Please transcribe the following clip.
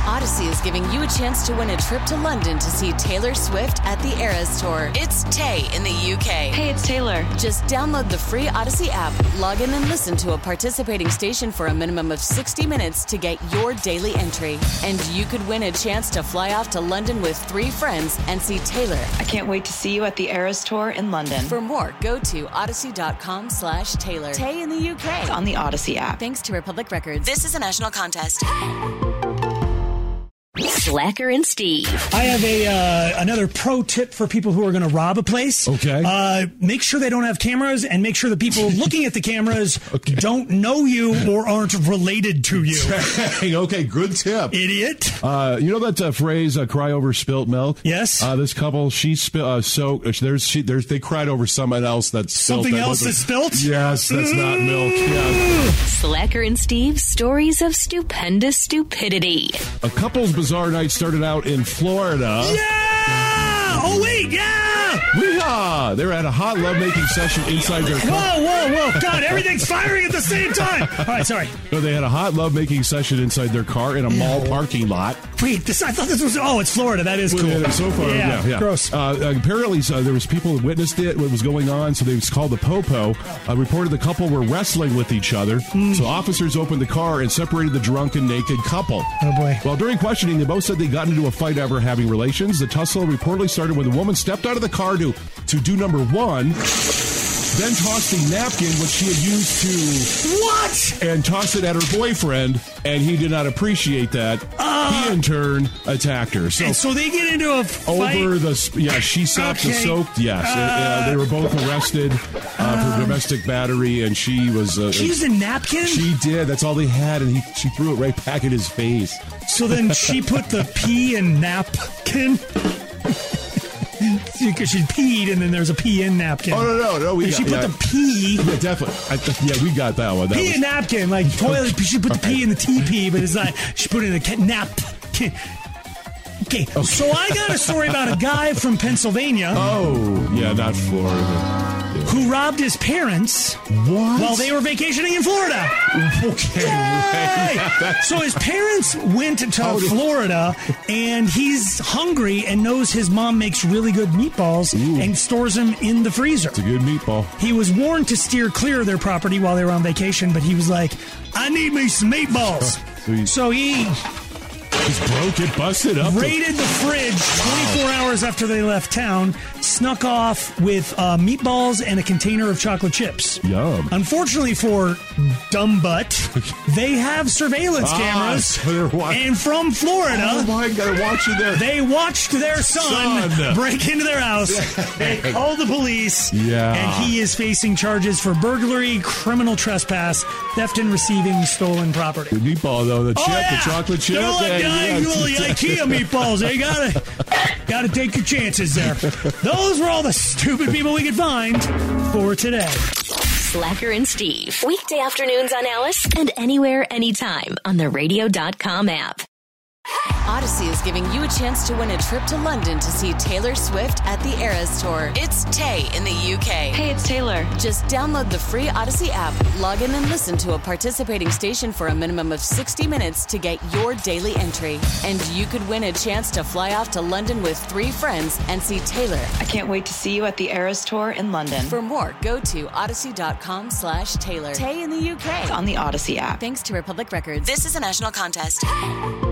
Odyssey is giving you a chance to win a trip to London to see Taylor Swift at the Eras Tour. It's Tay in the UK. Hey, it's Taylor. Just download the free Odyssey app, log in and listen to a participating station for a minimum of 60 minutes to get your daily entry. And you could win a chance to fly off to London with 3 friends and see Taylor. I can't wait to see you at the Eras Tour in London. For more, go to odyssey.com/Taylor. Tay in the UK. It's on the Odyssey app. Thanks to Republic Records. This is a national contest. Slacker and Steve. I have another pro tip for people who are going to rob a place. Okay. Make sure they don't have cameras, and make sure the people looking at the cameras don't know you or aren't related to you. Okay, good tip. Idiot. You know that phrase, cry over spilt milk? Yes. This couple, they cried over someone else that's spilt. Something else that's spilt? Yes, that's not milk. Yeah. Slacker and Steve's stories of stupendous stupidity. A couple's bizarre night started out in Florida. Yeah! Oh, wait, yeah! Weehaw! They were at a hot lovemaking session inside their car. Whoa. God, everything's firing at the same time. All right, sorry. No, they had a hot lovemaking session inside their car in a mall parking lot. Wait, I thought this was... Oh, it's Florida. That is cool. Yeah, so far, yeah. Gross. Apparently, there was people that witnessed it, what was going on, so they was called the Popo. Reported the couple were wrestling with each other. So officers opened the car and separated the drunken, naked couple. Oh, boy. Well, during questioning, they both said they got into a fight after having relations. The tussle reportedly started when the woman stepped out of the car to do number one, then tossed the napkin, which she had used to... What? And tossed it at her boyfriend, and he did not appreciate that. He, in turn, attacked her. So they get into a fight? Over the... Yeah, she soaked the soaked, yes. They were both arrested for domestic battery, and she was... she used a napkin? She did. That's all they had, and she threw it right back in his face. So then she put the pee in napkin? Because she peed, and then there's a pee in napkin. Oh, no. She put the pee... Yeah, definitely. We got that one. Pee in napkin, like toilet. She put the pee in the TP, but it's not... She put it in the napkin. Okay, so I got a story about a guy from Pennsylvania. Oh, yeah, not Florida. Who robbed his parents while they were vacationing in Florida. Okay. So his parents went to Florida, and he's hungry and knows his mom makes really good meatballs and stores them in the freezer. It's a good meatball. He was warned to steer clear of their property while they were on vacation, but he was like, I need me some meatballs. So he... Just broke it, busted up. Raided the fridge 24 hours after they left town, snuck off with meatballs and a container of chocolate chips. Yum. Unfortunately for Dumb Butt, they have surveillance cameras. So and from Florida, oh my God, they're watching there. They watched their son break into their house. They called the police. Yeah. And he is facing charges for burglary, criminal trespass, theft and receiving stolen property. The meatball, though, the chocolate chip. IKEA meatballs. They gotta take your chances there. Those were all the stupid people we could find for today. Slacker and Steve. Weekday afternoons on Alice and anywhere, anytime on the radio.com app. Odyssey is giving you a chance to win a trip to London to see Taylor Swift at the Eras Tour. It's Tay in the UK. Hey, it's Taylor. Just download the free Odyssey app, log in and listen to a participating station for a minimum of 60 minutes to get your daily entry. And you could win a chance to fly off to London with 3 friends and see Taylor. I can't wait to see you at the Eras Tour in London. For more, go to odyssey.com/Taylor. Tay in the UK. It's on the Odyssey app. Thanks to Republic Records. This is a national contest.